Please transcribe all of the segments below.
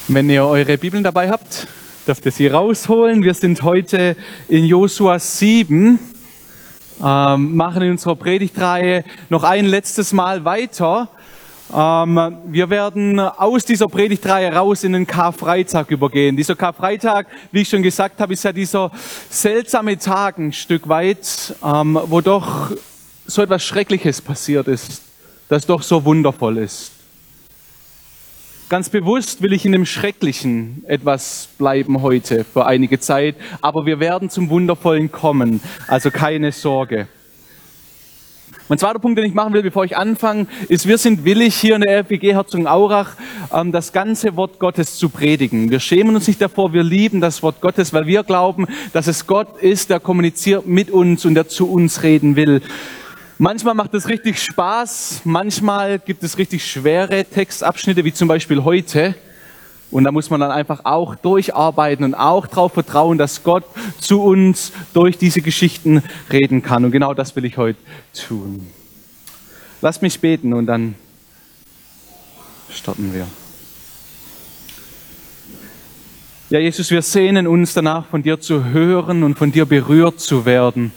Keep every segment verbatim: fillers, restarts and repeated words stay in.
Wenn ihr eure Bibeln dabei habt, dürft ihr sie rausholen. Wir sind heute in Josua sieben, ähm, machen in unserer Predigtreihe noch ein letztes Mal weiter. Ähm, wir werden aus dieser Predigtreihe raus in den Karfreitag übergehen. Dieser Karfreitag, wie ich schon gesagt habe, ist ja dieser seltsame Tag ein Stück weit, ähm, wo doch so etwas Schreckliches passiert ist, das doch so wundervoll ist. Ganz bewusst will ich in dem Schrecklichen etwas bleiben heute für einige Zeit, aber wir werden zum Wundervollen kommen, also keine Sorge. Mein zweiter Punkt, den ich machen will, bevor ich anfange, ist, wir sind willig, hier in der R F G G Herzogenaurach ähm, das ganze Wort Gottes zu predigen. Wir schämen uns nicht davor, wir lieben das Wort Gottes, weil wir glauben, dass es Gott ist, der kommuniziert mit uns und der zu uns reden will. Manchmal macht es richtig Spaß, manchmal gibt es richtig schwere Textabschnitte, wie zum Beispiel heute. Und da muss man dann einfach auch durcharbeiten und auch darauf vertrauen, dass Gott zu uns durch diese Geschichten reden kann. Und genau das will ich heute tun. Lasst mich beten und dann starten wir. Ja, Jesus, wir sehnen uns danach, von dir zu hören und von dir berührt zu werden.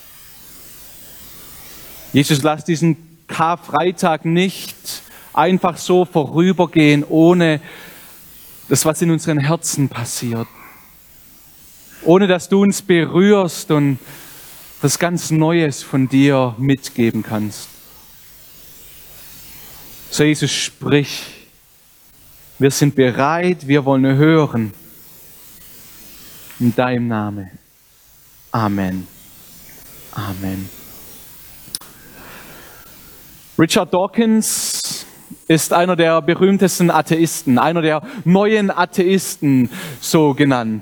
Jesus, lass diesen Karfreitag nicht einfach so vorübergehen, ohne das, was in unseren Herzen passiert. Ohne, dass du uns berührst und was ganz Neues von dir mitgeben kannst. So, Jesus, sprich. Wir sind bereit, wir wollen hören. In deinem Namen. Amen. Amen. Richard Dawkins ist einer der berühmtesten Atheisten, einer der neuen Atheisten, so genannt.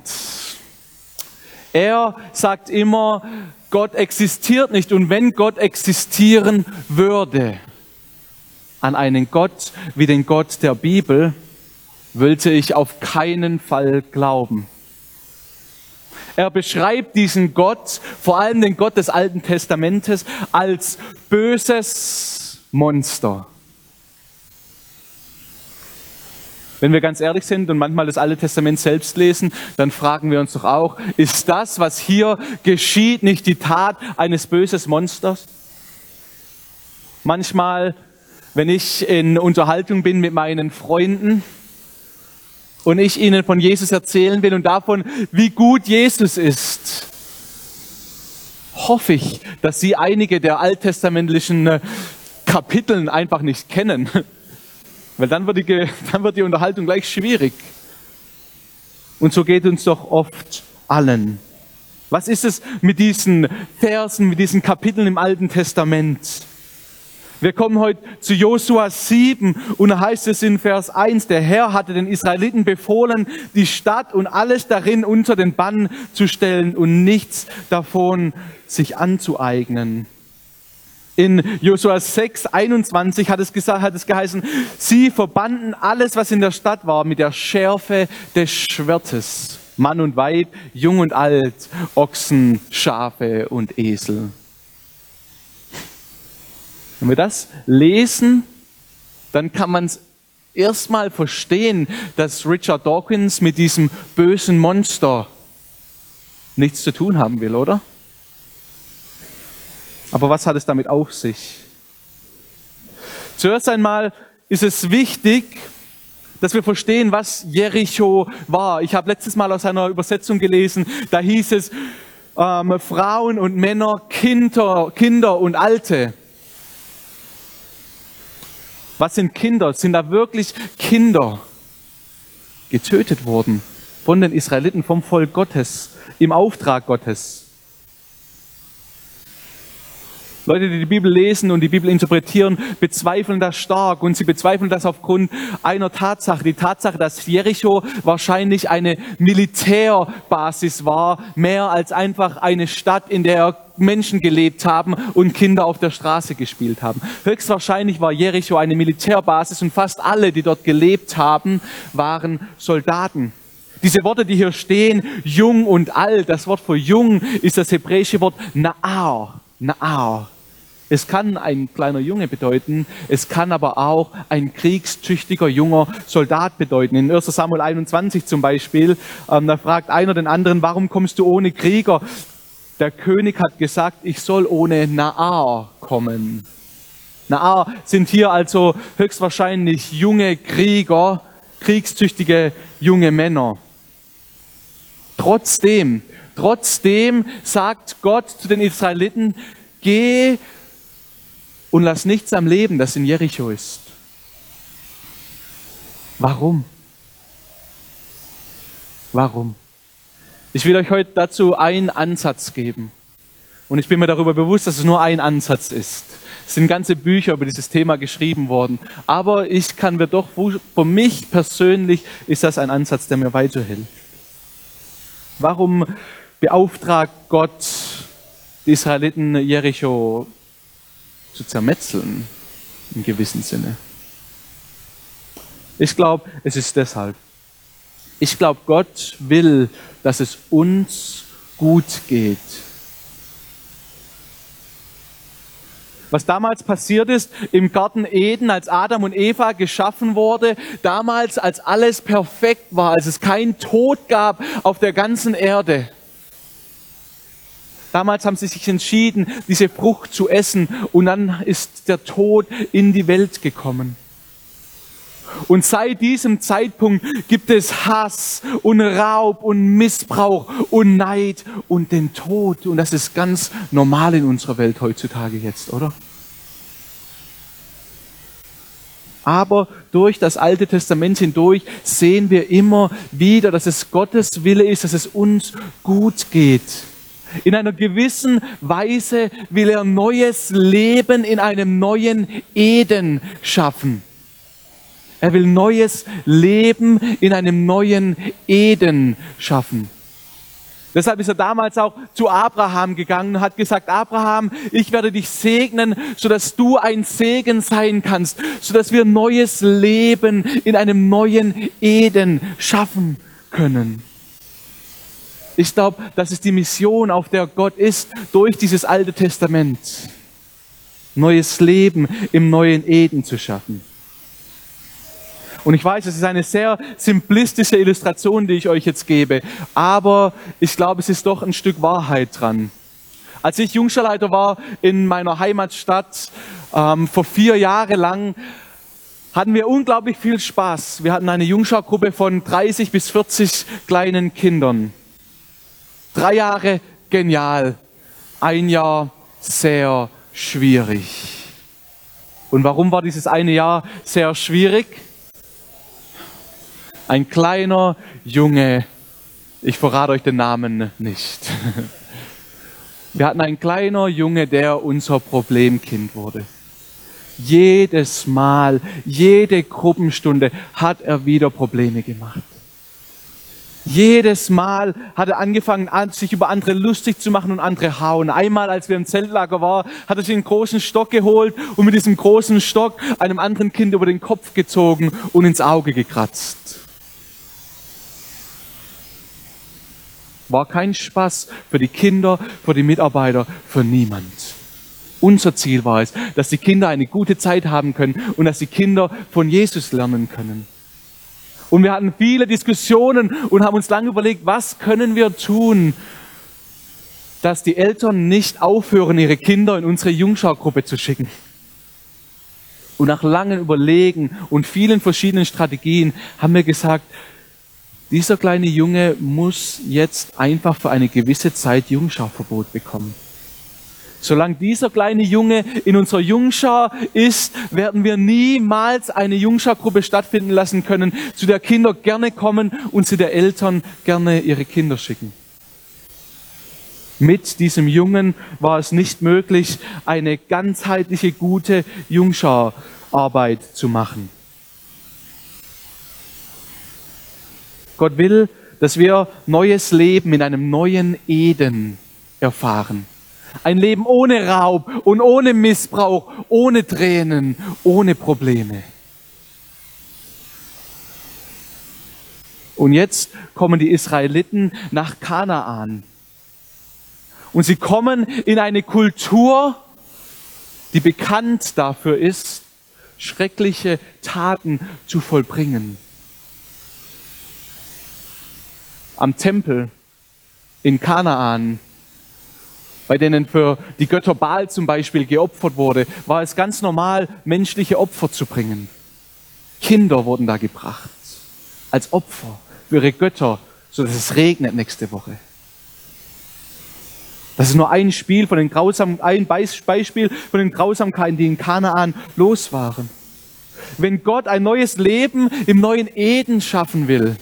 Er sagt immer, Gott existiert nicht, und wenn Gott existieren würde, an einen Gott wie den Gott der Bibel, wollte ich auf keinen Fall glauben. Er beschreibt diesen Gott, vor allem den Gott des Alten Testamentes, als böses Monster. Wenn wir ganz ehrlich sind und manchmal das Alte Testament selbst lesen, dann fragen wir uns doch auch, ist das, was hier geschieht, nicht die Tat eines bösen Monsters? Manchmal, wenn ich in Unterhaltung bin mit meinen Freunden und ich ihnen von Jesus erzählen will und davon, wie gut Jesus ist, hoffe ich, dass sie einige der alttestamentlichen Kapiteln einfach nicht kennen, weil dann wird, die, dann wird die Unterhaltung gleich schwierig. Und so geht uns doch oft allen. Was ist es mit diesen Versen, mit diesen Kapiteln im Alten Testament? Wir kommen heute zu Josua sieben und da heißt es in Vers eins, der Herr hatte den Israeliten befohlen, die Stadt und alles darin unter den Bann zu stellen und nichts davon sich anzueignen. In Josua sechs, einundzwanzig hat es gesagt, hat es geheißen, sie verbanden alles, was in der Stadt war, mit der Schärfe des Schwertes. Mann und Weib, jung und alt, Ochsen, Schafe und Esel. Wenn wir das lesen, dann kann man es erstmal verstehen, dass Richard Dawkins mit diesem bösen Monster nichts zu tun haben will, oder? Aber was hat es damit auf sich? Zuerst einmal ist es wichtig, dass wir verstehen, was Jericho war. Ich habe letztes Mal aus einer Übersetzung gelesen, da hieß es ähm, Frauen und Männer, Kinder, Kinder und Alte. Was sind Kinder? Sind da wirklich Kinder getötet worden von den Israeliten, vom Volk Gottes, im Auftrag Gottes? Leute, die die Bibel lesen und die Bibel interpretieren, bezweifeln das stark, und sie bezweifeln das aufgrund einer Tatsache. Die Tatsache, dass Jericho wahrscheinlich eine Militärbasis war, mehr als einfach eine Stadt, in der Menschen gelebt haben und Kinder auf der Straße gespielt haben. Höchstwahrscheinlich war Jericho eine Militärbasis und fast alle, die dort gelebt haben, waren Soldaten. Diese Worte, die hier stehen, jung und alt, das Wort für jung ist das hebräische Wort Na'ar. Na'ar. Es kann ein kleiner Junge bedeuten, es kann aber auch ein kriegstüchtiger junger Soldat bedeuten. In erster Samuel einundzwanzig zum Beispiel, ähm, da fragt einer den anderen, warum kommst du ohne Krieger? Der König hat gesagt, ich soll ohne Naar kommen. Naar sind hier also höchstwahrscheinlich junge Krieger, kriegstüchtige junge Männer. Trotzdem, trotzdem sagt Gott zu den Israeliten, geh und lass nichts am Leben, das in Jericho ist. Warum? Warum? Ich will euch heute dazu einen Ansatz geben. Und ich bin mir darüber bewusst, dass es nur ein Ansatz ist. Es sind ganze Bücher über dieses Thema geschrieben worden. Aber ich kann mir doch, für mich persönlich ist das ein Ansatz, der mir weiterhilft. Warum beauftragt Gott die Israeliten, Jericho zu zermetzeln, im gewissen Sinne? Ich glaube, es ist deshalb. Ich glaube, Gott will, dass es uns gut geht. Was damals passiert ist im Garten Eden, als Adam und Eva geschaffen wurde, damals, als alles perfekt war, als es keinen Tod gab auf der ganzen Erde. Damals haben sie sich entschieden, diese Frucht zu essen, und dann ist der Tod in die Welt gekommen. Und seit diesem Zeitpunkt gibt es Hass und Raub und Missbrauch und Neid und den Tod. Und das ist ganz normal in unserer Welt heutzutage jetzt, oder? Aber durch das Alte Testament hindurch sehen wir immer wieder, dass es Gottes Wille ist, dass es uns gut geht. In einer gewissen Weise will er neues Leben in einem neuen Eden schaffen. Er will neues Leben in einem neuen Eden schaffen. Deshalb ist er damals auch zu Abraham gegangen und hat gesagt, Abraham, ich werde dich segnen, sodass du ein Segen sein kannst, sodass wir neues Leben in einem neuen Eden schaffen können. Ich glaube, das ist die Mission, auf der Gott ist, durch dieses Alte Testament. Neues Leben im neuen Eden zu schaffen. Und ich weiß, es ist eine sehr simplistische Illustration, die ich euch jetzt gebe, aber ich glaube, es ist doch ein Stück Wahrheit dran. Als ich Jungscharleiter war in meiner Heimatstadt, ähm, vor vier Jahre lang, hatten wir unglaublich viel Spaß. Wir hatten eine Jungschargruppe von dreißig bis vierzig kleinen Kindern. Drei Jahre genial, ein Jahr sehr schwierig. Und warum war dieses eine Jahr sehr schwierig? Ein kleiner Junge, ich verrate euch den Namen nicht. Wir hatten einen kleiner Junge, der unser Problemkind wurde. Jedes Mal, jede Gruppenstunde hat er wieder Probleme gemacht. Jedes Mal hat er angefangen, sich über andere lustig zu machen und andere hauen. Einmal, als wir im Zeltlager waren, hat er sich einen großen Stock geholt und mit diesem großen Stock einem anderen Kind über den Kopf gezogen und ins Auge gekratzt. War kein Spaß für die Kinder, für die Mitarbeiter, für niemand. Unser Ziel war es, dass die Kinder eine gute Zeit haben können und dass die Kinder von Jesus lernen können. Und wir hatten viele Diskussionen und haben uns lange überlegt, was können wir tun, dass die Eltern nicht aufhören, ihre Kinder in unsere Jungschargruppe zu schicken. Und nach langem Überlegen und vielen verschiedenen Strategien haben wir gesagt, dieser kleine Junge muss jetzt einfach für eine gewisse Zeit Jungscharverbot bekommen. Solange dieser kleine Junge in unserer Jungschar ist, werden wir niemals eine Jungschargruppe stattfinden lassen können, zu der Kinder gerne kommen und zu der Eltern gerne ihre Kinder schicken. Mit diesem Jungen war es nicht möglich, eine ganzheitliche, gute Jungschararbeit zu machen. Gott will, dass wir neues Leben in einem neuen Eden erfahren. Ein Leben ohne Raub und ohne Missbrauch, ohne Tränen, ohne Probleme. Und jetzt kommen die Israeliten nach Kanaan. Und sie kommen in eine Kultur, die bekannt dafür ist, schreckliche Taten zu vollbringen. Am Tempel in Kanaan, bei denen für die Götter Baal zum Beispiel geopfert wurde, war es ganz normal, menschliche Opfer zu bringen. Kinder wurden da gebracht, als Opfer für ihre Götter, sodass es regnet nächste Woche. Das ist nur ein Spiel von den Grausam, ein Beispiel von den Grausamkeiten, die in Kanaan los waren. Wenn Gott ein neues Leben im neuen Eden schaffen will,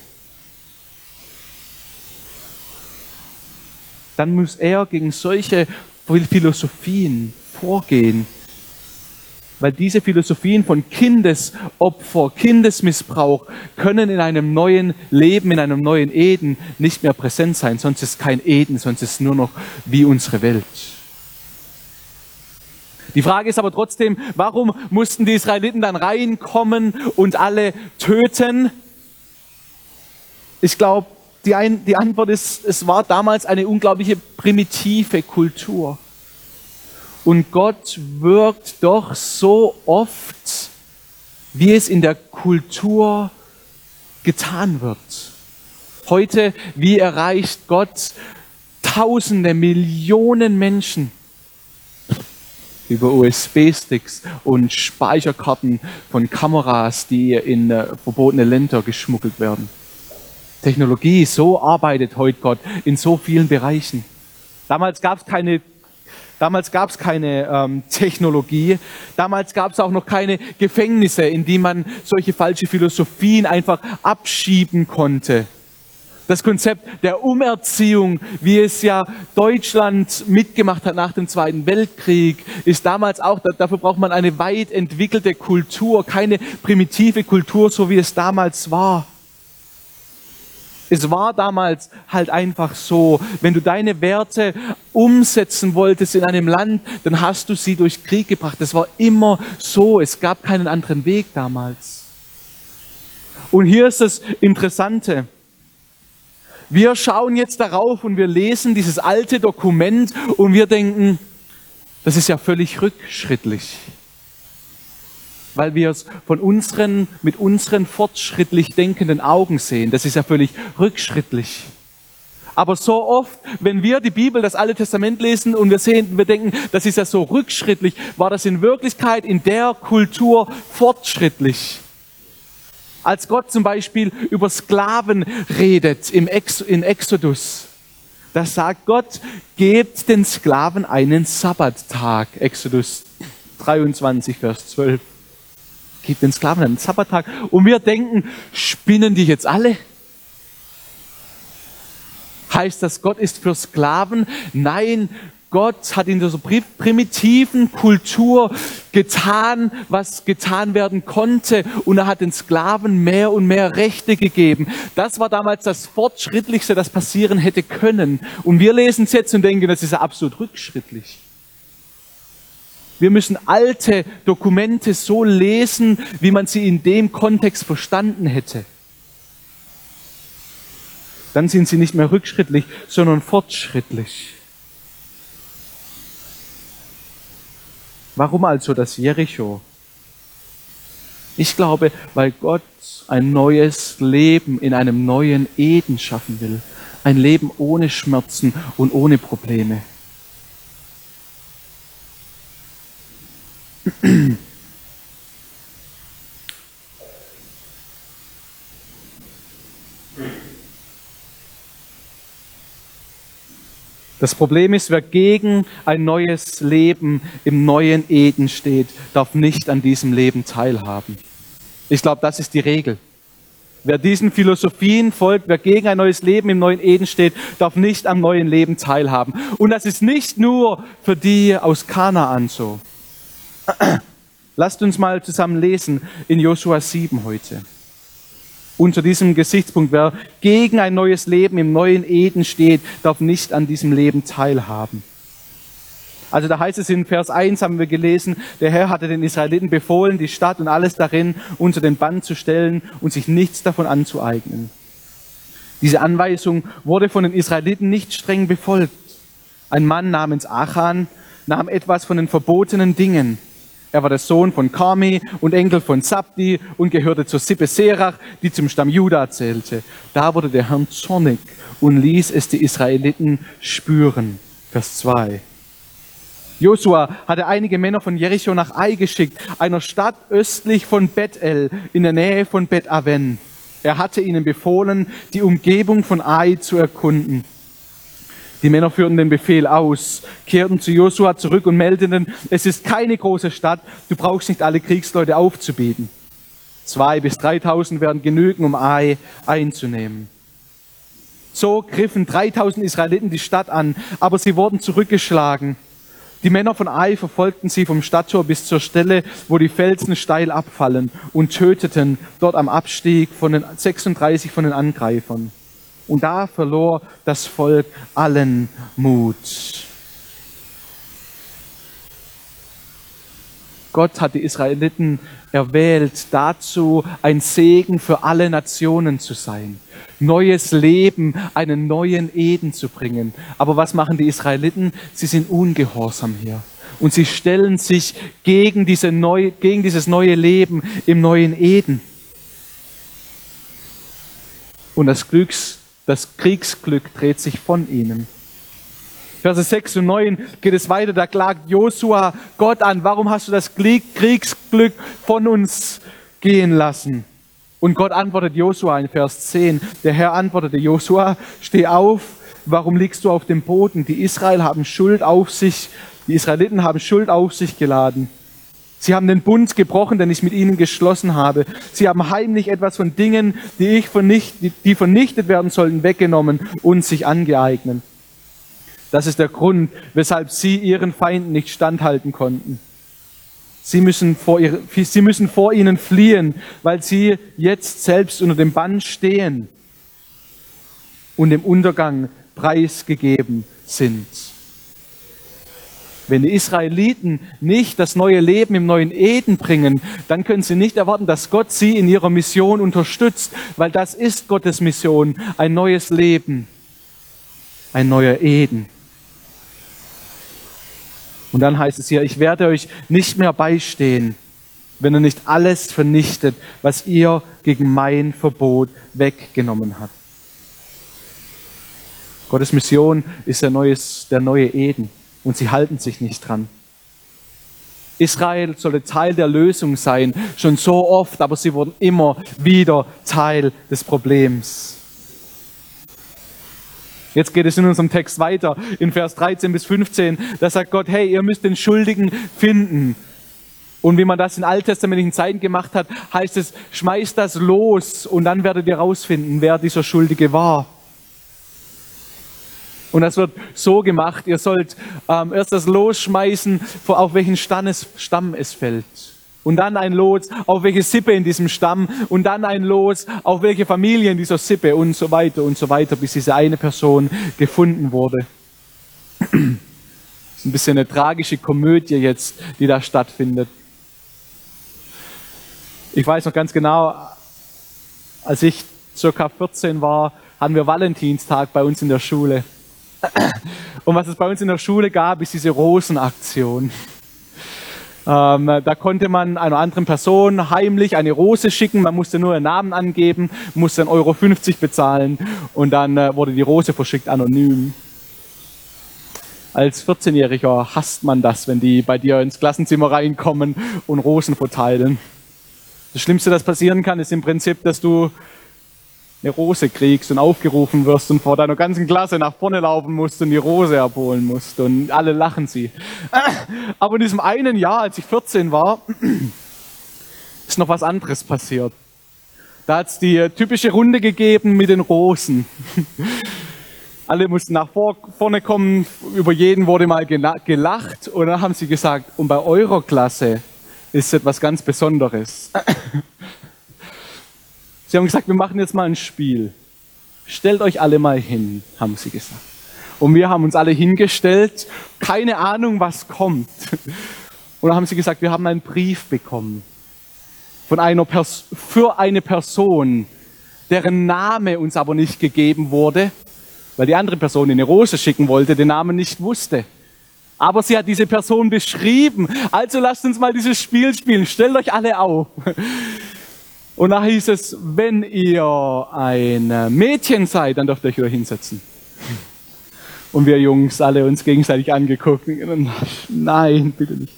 dann muss er gegen solche Philosophien vorgehen. Weil diese Philosophien von Kindesopfer, Kindesmissbrauch können in einem neuen Leben, in einem neuen Eden nicht mehr präsent sein. Sonst ist kein Eden, sonst ist es nur noch wie unsere Welt. Die Frage ist aber trotzdem, warum mussten die Israeliten dann reinkommen und alle töten? Ich glaube, die, ein, die Antwort ist, es war damals eine unglaubliche primitive Kultur. Und Gott wirkt doch so oft, wie es in der Kultur getan wird. Heute, wie erreicht Gott Tausende, Millionen Menschen über U S B-Sticks und Speicherkarten von Kameras, die in verbotene Länder geschmuggelt werden. Technologie, so arbeitet heute Gott in so vielen Bereichen. Damals gab es keine Damals gab es keine ähm, Technologie, damals gab es auch noch keine Gefängnisse, in die man solche falsche Philosophien einfach abschieben konnte. Das Konzept der Umerziehung, wie es ja Deutschland mitgemacht hat nach dem Zweiten Weltkrieg, ist damals auch, dafür braucht man eine weit entwickelte Kultur, keine primitive Kultur, so wie es damals war. Es war damals halt einfach so, wenn du deine Werte umsetzen wolltest in einem Land, dann hast du sie durch Krieg gebracht. Das war immer so, es gab keinen anderen Weg damals. Und hier ist das Interessante. Wir schauen jetzt darauf und wir lesen dieses alte Dokument und wir denken, das ist ja völlig rückschrittlich. Weil wir es von unseren, mit unseren fortschrittlich denkenden Augen sehen. Das ist ja völlig rückschrittlich. Aber so oft, wenn wir die Bibel, das Alte Testament lesen und wir sehen, wir denken, das ist ja so rückschrittlich, war das in Wirklichkeit in der Kultur fortschrittlich. Als Gott zum Beispiel über Sklaven redet im Ex, in Exodus, da sagt Gott, gebt den Sklaven einen Sabbattag. Exodus dreiundzwanzig, Vers zwölf. Gebt den Sklaven einen Sabbattag. Und wir denken, spinnen die jetzt alle? Heißt das, Gott ist für Sklaven? Nein, Gott hat in dieser primitiven Kultur getan, was getan werden konnte. Und er hat den Sklaven mehr und mehr Rechte gegeben. Das war damals das Fortschrittlichste, das passieren hätte können. Und wir lesen es jetzt und denken, das ist ja absolut rückschrittlich. Wir müssen alte Dokumente so lesen, wie man sie in dem Kontext verstanden hätte. Dann sind sie nicht mehr rückschrittlich, sondern fortschrittlich. Warum also das Jericho? Ich glaube, weil Gott ein neues Leben in einem neuen Eden schaffen will. Ein Leben ohne Schmerzen und ohne Probleme. Das Problem ist, wer gegen ein neues Leben im neuen Eden steht, darf nicht an diesem Leben teilhaben. Ich glaube, das ist die Regel. Wer diesen Philosophien folgt, wer gegen ein neues Leben im neuen Eden steht, darf nicht am neuen Leben teilhaben. Und das ist nicht nur für die aus Kanaan so. Lasst uns mal zusammen lesen in Josua sieben heute. Unter diesem Gesichtspunkt, wer gegen ein neues Leben im neuen Eden steht, darf nicht an diesem Leben teilhaben. Also da heißt es in Vers eins, haben wir gelesen, der Herr hatte den Israeliten befohlen, die Stadt und alles darin unter den Bann zu stellen und sich nichts davon anzueignen. Diese Anweisung wurde von den Israeliten nicht streng befolgt. Ein Mann namens Achan, nahm etwas von den verbotenen Dingen. Er war der Sohn von Karmi und Enkel von Zabdi und gehörte zur Sippe Serach, die zum Stamm Juda zählte. Da wurde der Herr zornig und ließ es die Israeliten spüren. Vers zwei. Josua hatte einige Männer von Jericho nach Ai geschickt, einer Stadt östlich von Bethel, in der Nähe von Bet Aven. Er hatte ihnen befohlen, die Umgebung von Ai zu erkunden. Die Männer führten den Befehl aus, kehrten zu Josua zurück und meldeten, es ist keine große Stadt, du brauchst nicht alle Kriegsleute aufzubieten. Zwei bis dreitausend werden genügen, um Ai einzunehmen. So griffen dreitausend Israeliten die Stadt an, aber sie wurden zurückgeschlagen. Die Männer von Ai verfolgten sie vom Stadttor bis zur Stelle, wo die Felsen steil abfallen, und töteten dort am Abstieg von den sechsunddreißig von den Angreifern. Und da verlor das Volk allen Mut. Gott hat die Israeliten erwählt, dazu ein Segen für alle Nationen zu sein, neues Leben, einen neuen Eden zu bringen. Aber was machen die Israeliten? Sie sind ungehorsam hier. Und sie stellen sich gegen, diese neue, gegen dieses neue Leben im neuen Eden. Und das Glücks Das Kriegsglück dreht sich von ihnen. Verse sechs und neun geht es weiter, da klagt Josua Gott an, warum hast du das Kriegsglück von uns gehen lassen? Und Gott antwortet Josua in Vers zehn, der Herr antwortete Josua, steh auf, warum liegst du auf dem Boden? Die Israel haben Schuld auf sich, die Israeliten haben Schuld auf sich geladen. Sie haben den Bund gebrochen, den ich mit ihnen geschlossen habe. Sie haben heimlich etwas von Dingen, die, ich vernicht, die vernichtet werden sollten, weggenommen und sich angeeignet. Das ist der Grund, weshalb sie ihren Feinden nicht standhalten konnten. Sie müssen vor, ihr, sie müssen vor ihnen fliehen, weil sie jetzt selbst unter dem Bann stehen und dem Untergang preisgegeben sind. Wenn die Israeliten nicht das neue Leben im neuen Eden bringen, dann können sie nicht erwarten, dass Gott sie in ihrer Mission unterstützt, weil das ist Gottes Mission, ein neues Leben, ein neuer Eden. Und dann heißt es hier, ich werde euch nicht mehr beistehen, wenn ihr nicht alles vernichtet, was ihr gegen mein Verbot weggenommen habt. Gottes Mission ist der, neues, der neue Eden. Und sie halten sich nicht dran. Israel sollte Teil der Lösung sein, schon so oft, aber sie wurden immer wieder Teil des Problems. Jetzt geht es in unserem Text weiter, in Vers dreizehn bis fünfzehn, da sagt Gott, hey, ihr müsst den Schuldigen finden. Und wie man das in alttestamentlichen Zeiten gemacht hat, heißt es, schmeißt das los und dann werdet ihr rausfinden, wer dieser Schuldige war. Und das wird so gemacht, ihr sollt ähm, erst das Los schmeißen, auf welchen Stamm es, Stamm es fällt. Und dann ein Los, auf welche Sippe in diesem Stamm. Und dann ein Los, auf welche Familie in dieser Sippe und so weiter und so weiter, bis diese eine Person gefunden wurde. Das ist ein bisschen eine tragische Komödie jetzt, die da stattfindet. Ich weiß noch ganz genau, als ich circa vierzehn war, hatten wir Valentinstag bei uns in der Schule. Und was es bei uns in der Schule gab, ist diese Rosenaktion. Ähm, da konnte man einer anderen Person heimlich eine Rose schicken, man musste nur ihren Namen angeben, musste einen Euro fünfzig bezahlen und dann äh, wurde die Rose verschickt anonym. Als vierzehnjähriger hasst man das, wenn die bei dir ins Klassenzimmer reinkommen und Rosen verteilen. Das Schlimmste, das passieren kann, ist im Prinzip, dass du eine Rose kriegst und aufgerufen wirst und vor deiner ganzen Klasse nach vorne laufen musst und die Rose abholen musst und alle lachen sie. Aber in diesem einen Jahr, als ich vierzehn war, ist noch was anderes passiert. Da hat es die typische Runde gegeben mit den Rosen. Alle mussten nach vorne kommen, über jeden wurde mal gelacht und dann haben sie gesagt, und bei eurer Klasse ist etwas ganz Besonderes. Sie haben gesagt, wir machen jetzt mal ein Spiel. Stellt euch alle mal hin, haben sie gesagt. Und wir haben uns alle hingestellt, keine Ahnung, was kommt. Und dann haben sie gesagt, wir haben einen Brief bekommen von einer Pers- für eine Person, deren Name uns aber nicht gegeben wurde, weil die andere Person, die eine Rose schicken wollte, den Namen nicht wusste. Aber sie hat diese Person beschrieben. Also lasst uns mal dieses Spiel spielen. Stellt euch alle auf. Und da hieß es, wenn ihr ein Mädchen seid, dann dürft ihr euch wieder hinsetzen. Und wir Jungs alle uns gegenseitig angeguckt. Nein, bitte nicht.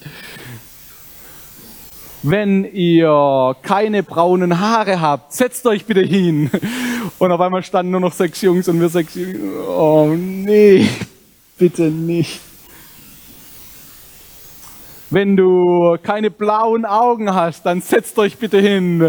Wenn ihr keine braunen Haare habt, setzt euch bitte hin. Und auf einmal standen nur noch sechs Jungs und wir sechs Jungs. Oh nee, bitte nicht. Wenn du keine blauen Augen hast, dann setzt euch bitte hin.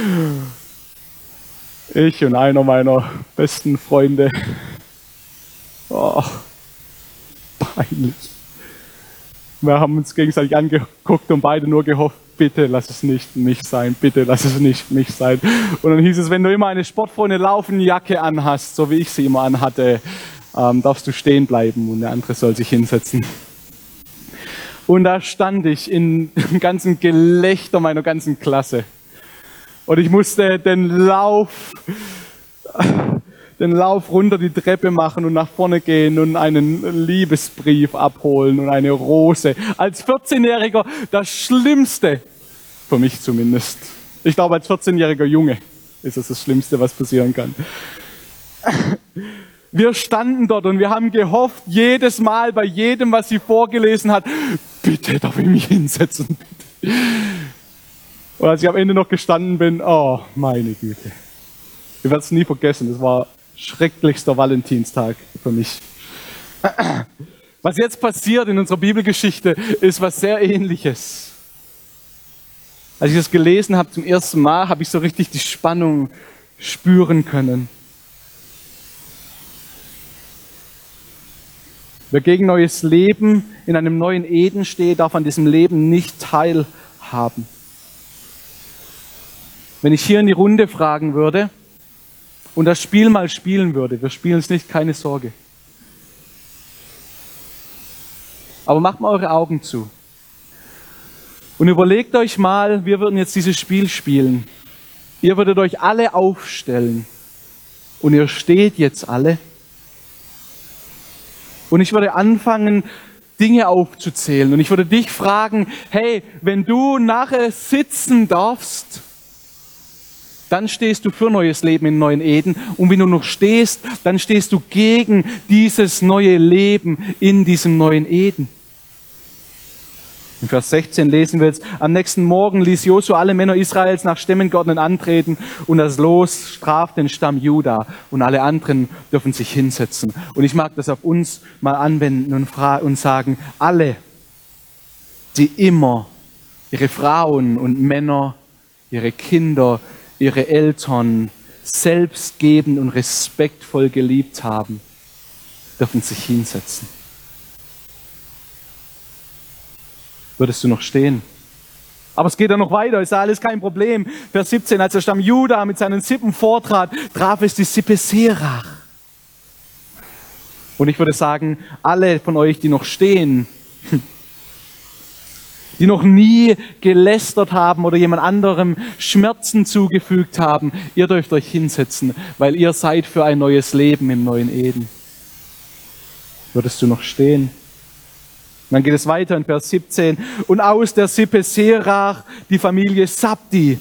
Ich und einer meiner besten Freunde. Oh, peinlich. Wir haben uns gegenseitig angeguckt und beide nur gehofft, bitte lass es nicht mich sein, bitte lass es nicht mich sein. Und dann hieß es, wenn du immer eine sportfreie Laufenjacke anhast, so wie ich sie immer anhatte, ähm, darfst du stehen bleiben und der andere soll sich hinsetzen. Und da stand ich in dem ganzen Gelächter meiner ganzen Klasse. Und ich musste den Lauf, den Lauf runter die Treppe machen und nach vorne gehen und einen Liebesbrief abholen und eine Rose. Als vierzehnjähriger das Schlimmste, für mich zumindest. Ich glaube, als vierzehnjähriger Junge ist es das Schlimmste, was passieren kann. Wir standen dort und wir haben gehofft, jedes Mal bei jedem, was sie vorgelesen hat, bitte darf ich mich hinsetzen, bitte. Und als ich am Ende noch gestanden bin, oh, meine Güte. Ich werde es nie vergessen, das war schrecklichster Valentinstag für mich. Was jetzt passiert in unserer Bibelgeschichte, ist was sehr Ähnliches. Als ich das gelesen habe zum ersten Mal, habe ich so richtig die Spannung spüren können. Wer gegen neues Leben in einem neuen Eden steht, darf an diesem Leben nicht teilhaben. Wenn ich hier in die Runde fragen würde und das Spiel mal spielen würde, wir spielen es nicht, keine Sorge. Aber macht mal eure Augen zu und überlegt euch mal, wir würden jetzt dieses Spiel spielen. Ihr würdet euch alle aufstellen und ihr steht jetzt alle. Und ich würde anfangen, Dinge aufzuzählen. Und ich würde dich fragen, hey, wenn du nachher sitzen darfst, dann stehst du für neues Leben in neuen Eden. Und wenn du noch stehst, dann stehst du gegen dieses neue Leben in diesem neuen Eden. In Vers sechzehn lesen wir jetzt, am nächsten Morgen ließ Josua alle Männer Israels nach Stämmen Gottes antreten und das Los straft den Stamm Juda und alle anderen dürfen sich hinsetzen. Und ich mag das auf uns mal anwenden und, und sagen, alle, die immer ihre Frauen und Männer, ihre Kinder, ihre Eltern selbstgebend und respektvoll geliebt haben, dürfen sich hinsetzen. Würdest du noch stehen? Aber es geht ja noch weiter, ist ja alles kein Problem. Vers siebzehn, als der Stamm Juda mit seinen Sippen vortrat, traf es die Sippe Serach. Und ich würde sagen, alle von euch, die noch stehen, die noch nie gelästert haben oder jemand anderem Schmerzen zugefügt haben, ihr dürft euch hinsetzen, weil ihr seid für ein neues Leben im neuen Eden. Würdest du noch stehen? Und dann geht es weiter in Vers siebzehn. Und aus der Sippe Serach die Familie Sabdi.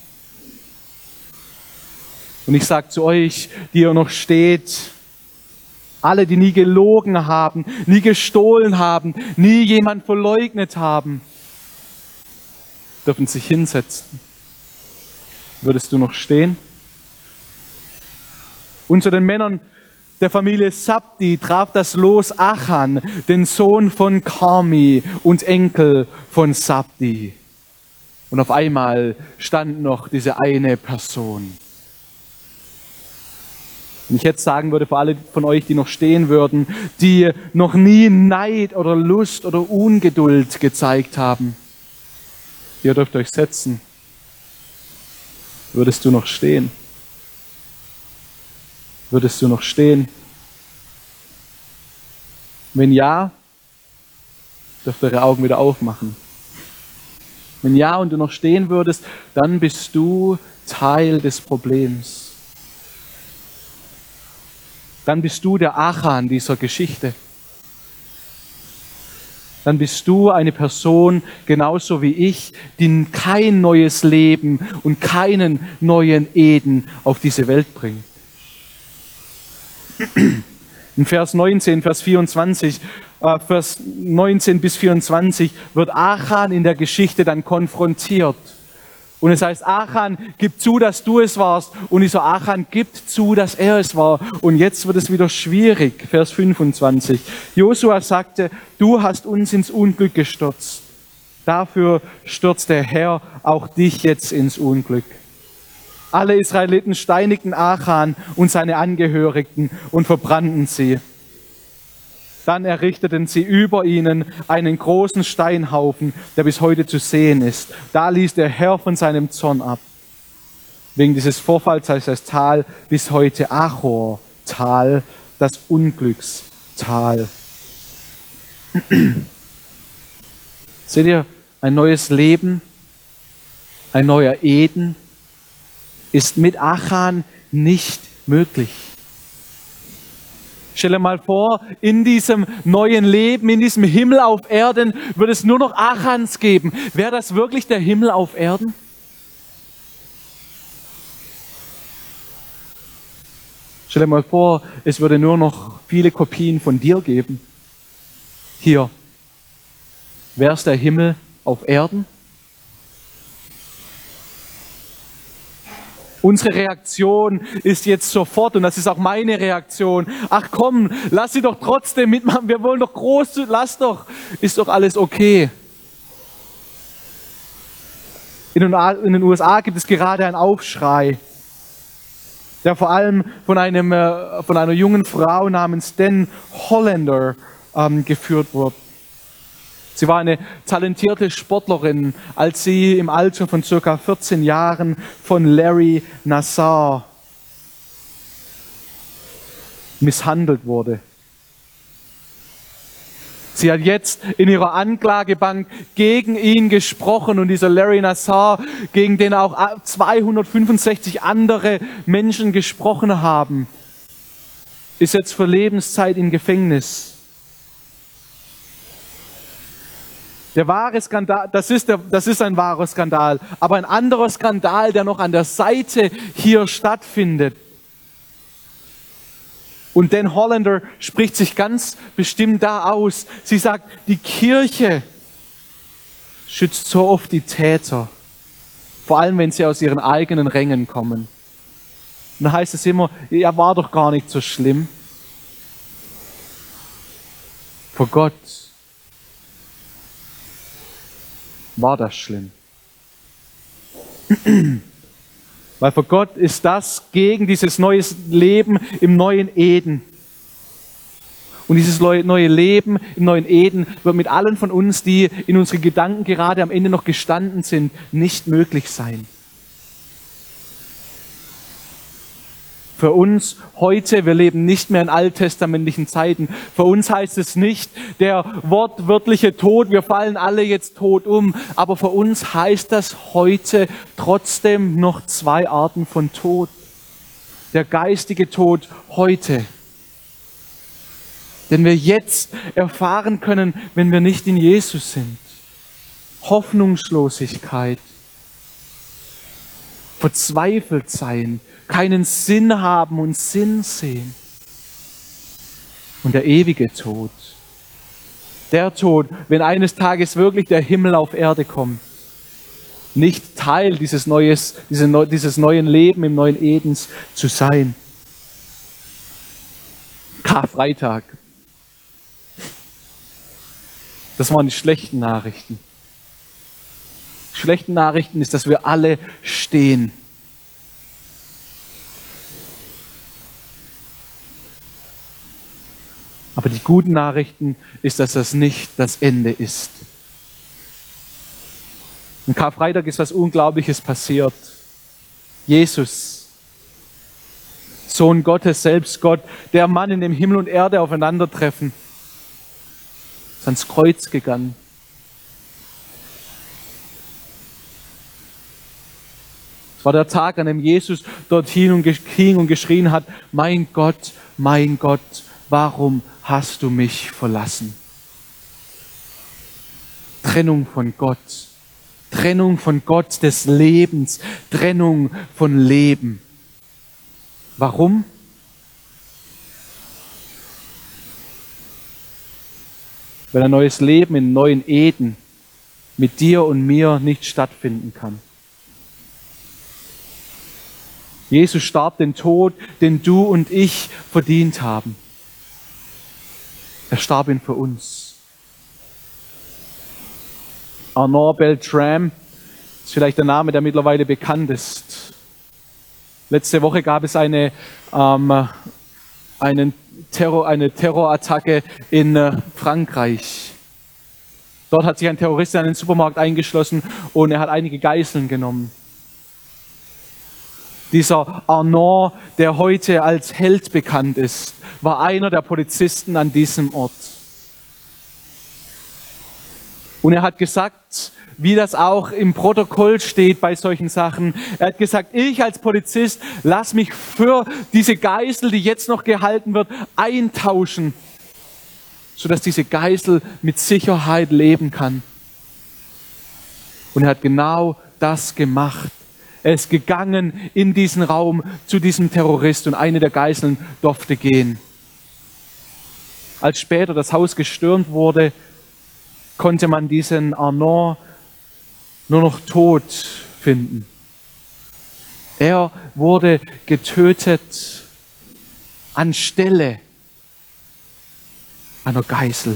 Und ich sage zu euch, die ihr noch steht, alle, die nie gelogen haben, nie gestohlen haben, nie jemand verleugnet haben, dürfen sich hinsetzen. Würdest du noch stehen? Und zu den Männern der Familie Sabdi traf das Los Achan, den Sohn von Karmi und Enkel von Sabdi. Und auf einmal stand noch diese eine Person. Wenn ich jetzt sagen würde, für alle von euch, die noch stehen würden, die noch nie Neid oder Lust oder Ungeduld gezeigt haben, ihr dürft euch setzen. Würdest du noch stehen? Würdest du noch stehen? Wenn ja, dürft ihr eure Augen wieder aufmachen. Wenn ja und du noch stehen würdest, dann bist du Teil des Problems. Dann bist du der Achan dieser Geschichte. dann bist du eine Person, genauso wie ich, die kein neues Leben und keinen neuen Eden auf diese Welt bringt. In Vers neunzehn, Vers vierundzwanzig, äh, Vers neunzehn bis vierundzwanzig wird Achan in der Geschichte dann konfrontiert. Und es heißt, Achan, gib zu, dass du es warst. Und dieser Achan gibt zu, dass er es war. Und jetzt wird es wieder schwierig. Vers fünfundzwanzig. Josua sagte, du hast uns ins Unglück gestürzt. Dafür stürzt der Herr auch dich jetzt ins Unglück. Alle Israeliten steinigten Achan und seine Angehörigen und verbrannten sie. Dann errichteten sie über ihnen einen großen Steinhaufen, der bis heute zu sehen ist. Da ließ der Herr von seinem Zorn ab. Wegen dieses Vorfalls heißt das Tal bis heute Achor-Tal, das Unglückstal. Seht ihr, ein neues Leben, ein neuer Eden ist mit Achan nicht möglich. Stell dir mal vor, in diesem neuen Leben, in diesem Himmel auf Erden, wird es nur noch Achans geben. Wäre das wirklich der Himmel auf Erden? Stell dir mal vor, es würde nur noch viele Kopien von dir geben. Hier. Wäre es der Himmel auf Erden? Unsere Reaktion ist jetzt sofort, und das ist auch meine Reaktion, ach komm, lass sie doch trotzdem mitmachen, wir wollen doch groß, lass doch, ist doch alles okay. In den U S A gibt es gerade einen Aufschrei, der vor allem von, einem, von einer jungen Frau namens Dan Hollander ähm, geführt wird. Sie war eine talentierte Sportlerin, als sie im Alter von circa vierzehn Jahren von Larry Nassar misshandelt wurde. Sie hat jetzt in ihrer Anklagebank gegen ihn gesprochen und dieser Larry Nassar, gegen den auch zweihundertfünfundsechzig andere Menschen gesprochen haben, ist jetzt für Lebenszeit im Gefängnis. Der wahre Skandal, das ist, der, das ist ein wahrer Skandal, aber ein anderer Skandal, der noch an der Seite hier stattfindet. Und Dan Hollander spricht sich ganz bestimmt da aus. Sie sagt, die Kirche schützt so oft die Täter, vor allem wenn sie aus ihren eigenen Rängen kommen. Und da heißt es immer, ja, war doch gar nicht so schlimm. Vor Gott war das schlimm. Weil für Gott ist das gegen dieses neue Leben im neuen Eden. Und dieses neue Leben im neuen Eden wird mit allen von uns, die in unseren Gedanken gerade am Ende noch gestanden sind, nicht möglich sein. Für uns heute, wir leben nicht mehr in alttestamentlichen Zeiten. Für uns heißt es nicht der wortwörtliche Tod, wir fallen alle jetzt tot um. Aber für uns heißt das heute trotzdem noch zwei Arten von Tod. Der geistige Tod heute, den wir jetzt erfahren können, wenn wir nicht in Jesus sind. Hoffnungslosigkeit, verzweifelt sein, keinen Sinn haben und Sinn sehen. Und der ewige Tod. Der Tod, wenn eines Tages wirklich der Himmel auf Erde kommt. Nicht Teil dieses, neues, dieses neuen Leben im neuen Edens zu sein. Karfreitag. Das waren die schlechten Nachrichten. Die schlechten Nachrichten ist, dass wir alle stehen. Aber die guten Nachrichten ist, dass das nicht das Ende ist. Am Karfreitag ist was Unglaubliches passiert. Jesus, Sohn Gottes, selbst Gott, der Mann, in dem Himmel und Erde aufeinandertreffen, ist ans Kreuz gegangen. Es war der Tag, an dem Jesus dorthin und ging und geschrien hat, mein Gott, mein Gott, warum hast du mich verlassen? Trennung von Gott. Trennung von Gott des Lebens. Trennung von Leben. Warum? Weil ein neues Leben in neuen Eden mit dir und mir nicht stattfinden kann. Jesus starb den Tod, den du und ich verdient haben. Er starb ihn für uns. Arnaud Beltrame ist vielleicht der Name, der mittlerweile bekannt ist. Letzte Woche gab es eine, ähm, einen Terror, eine Terrorattacke in äh, Frankreich. Dort hat sich ein Terrorist in einen Supermarkt eingeschlossen und er hat einige Geiseln genommen. Dieser Arnaud, der heute als Held bekannt ist, war einer der Polizisten an diesem Ort. Und er hat gesagt, wie das auch im Protokoll steht bei solchen Sachen, er hat gesagt, ich als Polizist lass mich für diese Geisel, die jetzt noch gehalten wird, eintauschen, sodass diese Geisel mit Sicherheit leben kann. Und er hat genau das gemacht. Er ist gegangen in diesen Raum zu diesem Terrorist und eine der Geiseln durfte gehen. Als später das Haus gestürmt wurde, konnte man diesen Arnaud nur noch tot finden. Er wurde getötet anstelle einer Geisel.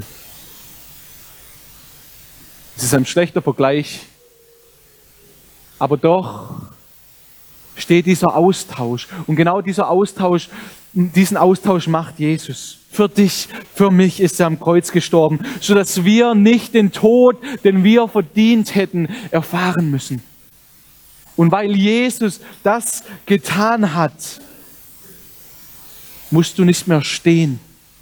Es ist ein schlechter Vergleich, aber doch steht dieser Austausch. Und genau dieser Austausch, diesen Austausch macht Jesus. Für dich, für mich ist er am Kreuz gestorben, sodass wir nicht den Tod, den wir verdient hätten, erfahren müssen. Und weil Jesus das getan hat, musst du nicht mehr stehen.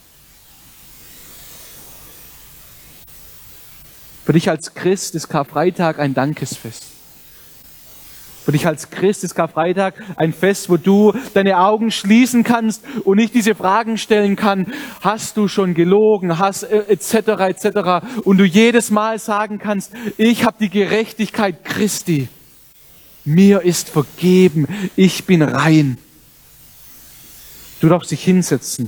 Für dich als Christ ist Karfreitag ein Dankesfest. Für dich als Christ ist Karfreitag ein Fest, wo du deine Augen schließen kannst und nicht diese Fragen stellen kann, hast du schon gelogen, hast et cetera et cetera. Und du jedes Mal sagen kannst, ich habe die Gerechtigkeit Christi. Mir ist vergeben, ich bin rein. Du darfst dich hinsetzen.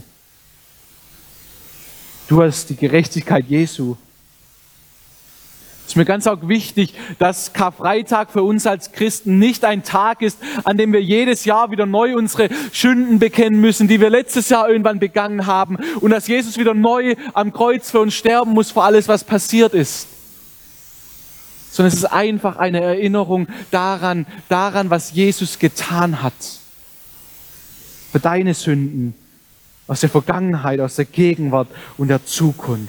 Du hast die Gerechtigkeit Jesu. Es ist mir ganz auch wichtig, dass Karfreitag für uns als Christen nicht ein Tag ist, an dem wir jedes Jahr wieder neu unsere Sünden bekennen müssen, die wir letztes Jahr irgendwann begangen haben, und dass Jesus wieder neu am Kreuz für uns sterben muss für alles, was passiert ist. Sondern es ist einfach eine Erinnerung daran, daran, was Jesus getan hat. Für deine Sünden aus der Vergangenheit, aus der Gegenwart und der Zukunft.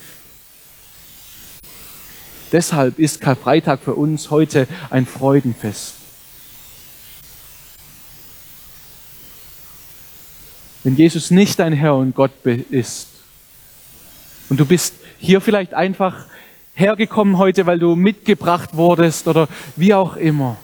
Deshalb ist Karfreitag für uns heute ein Freudenfest. Wenn Jesus nicht dein Herr und Gott ist und du bist hier vielleicht einfach hergekommen heute, weil du mitgebracht wurdest oder wie auch immer.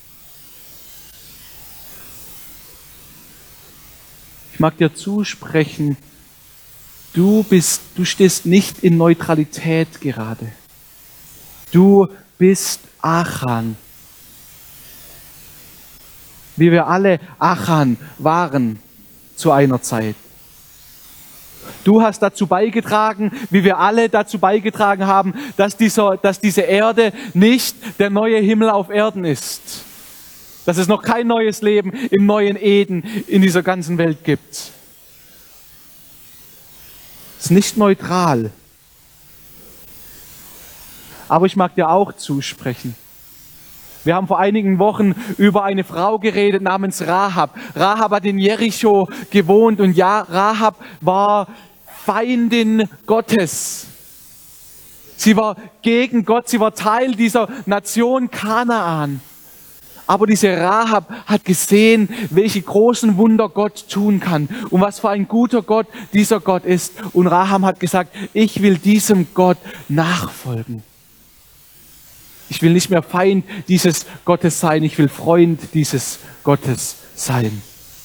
Ich mag dir zusprechen, du bist, du stehst nicht in Neutralität gerade. Du bist Achan. Wie wir alle Achan waren zu einer Zeit. Du hast dazu beigetragen, wie wir alle dazu beigetragen haben, dass, dieser, dass diese Erde nicht der neue Himmel auf Erden ist. Dass es noch kein neues Leben im neuen Eden in dieser ganzen Welt gibt. Es ist nicht neutral. Aber ich mag dir auch zusprechen. Wir haben vor einigen Wochen über eine Frau geredet namens Rahab. Rahab hat in Jericho gewohnt und ja, Rahab war Feindin Gottes. Sie war gegen Gott, sie war Teil dieser Nation Kanaan. Aber diese Rahab hat gesehen, welche großen Wunder Gott tun kann und was für ein guter Gott dieser Gott ist. Und Rahab hat gesagt, ich will diesem Gott nachfolgen. Ich will nicht mehr Feind dieses Gottes sein, ich will Freund dieses Gottes sein.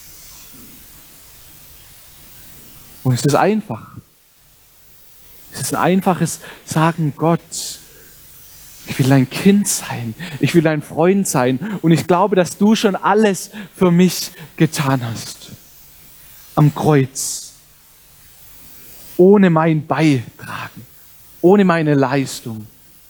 Und es ist einfach. Es ist ein einfaches Sagen, Gott, Ich will dein Kind sein. Ich will dein Freund sein. Und ich glaube, dass du schon alles für mich getan hast. Am Kreuz. Ohne mein Beitragen. Ohne meine Leistung.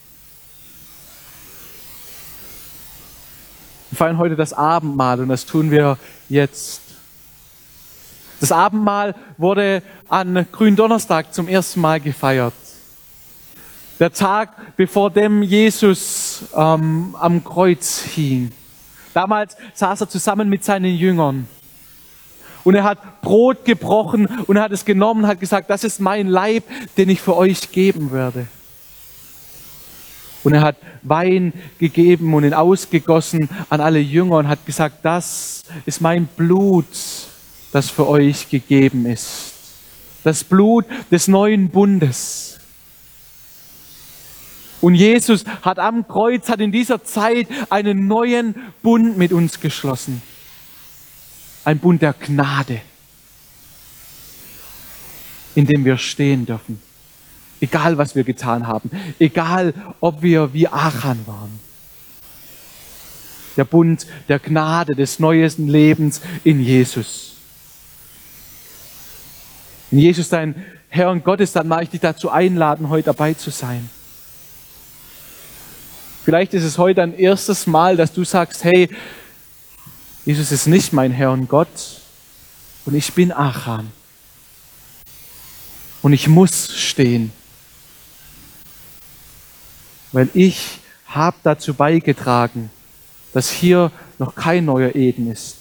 Wir feiern heute das Abendmahl und das tun wir jetzt. Das Abendmahl wurde an Gründonnerstag zum ersten Mal gefeiert. Der Tag, bevor dem Jesus ähm, am Kreuz hing. Damals saß er zusammen mit seinen Jüngern. Und er hat Brot gebrochen und er hat es genommen und hat gesagt, das ist mein Leib, den ich für euch geben werde. Und er hat Wein gegeben und ihn ausgegossen an alle Jünger und hat gesagt, das ist mein Blut, das für euch gegeben ist. Das Blut des neuen Bundes. Und Jesus hat am Kreuz, hat in dieser Zeit einen neuen Bund mit uns geschlossen. Ein Bund der Gnade, in dem wir stehen dürfen. Egal, was wir getan haben. Egal, ob wir wie Achan waren. Der Bund der Gnade, des neuen Lebens in Jesus. Wenn Jesus dein Herr und Gott ist, dann mag ich dich dazu einladen, heute dabei zu sein. Vielleicht ist es heute ein erstes Mal, dass du sagst, hey, Jesus ist nicht mein Herr und Gott und ich bin Achan. Und ich muss stehen. Weil ich habe dazu beigetragen, dass hier noch kein neuer Eden ist.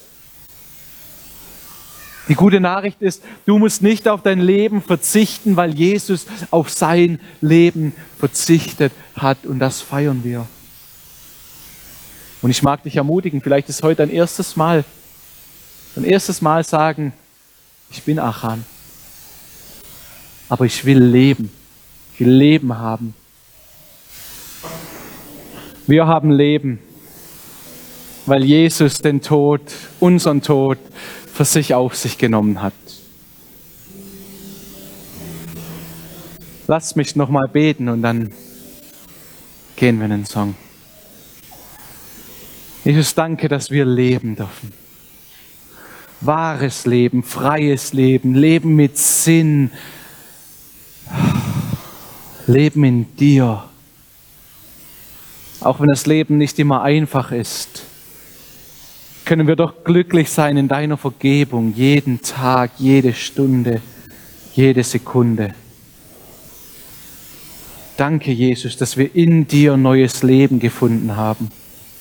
Die gute Nachricht ist, du musst nicht auf dein Leben verzichten, weil Jesus auf sein Leben verzichtet hat und das feiern wir. Und ich mag dich ermutigen, vielleicht ist heute dein erstes Mal, dein erstes Mal sagen, ich bin Achan, aber ich will leben, ich will Leben haben. Wir haben Leben, weil Jesus den Tod, unseren Tod, für sich auf sich genommen hat. Lasst mich nochmal beten und dann gehen wir in den Song. Jesus, danke, dass wir leben dürfen. Wahres Leben, freies Leben, Leben mit Sinn, Leben in dir. Auch wenn das Leben nicht immer einfach ist, können wir doch glücklich sein in deiner Vergebung, jeden Tag, jede Stunde, jede Sekunde. Danke, Jesus, dass wir in dir neues Leben gefunden haben.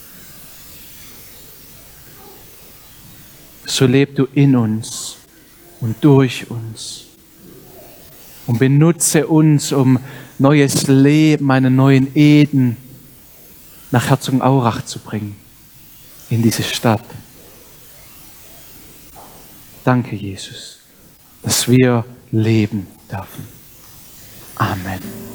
So leb du in uns und durch uns und benutze uns, um neues Leben, einen neuen Eden nach Herzogenaurach zu bringen, in diese Stadt. Danke, Jesus, dass wir leben dürfen. Amen.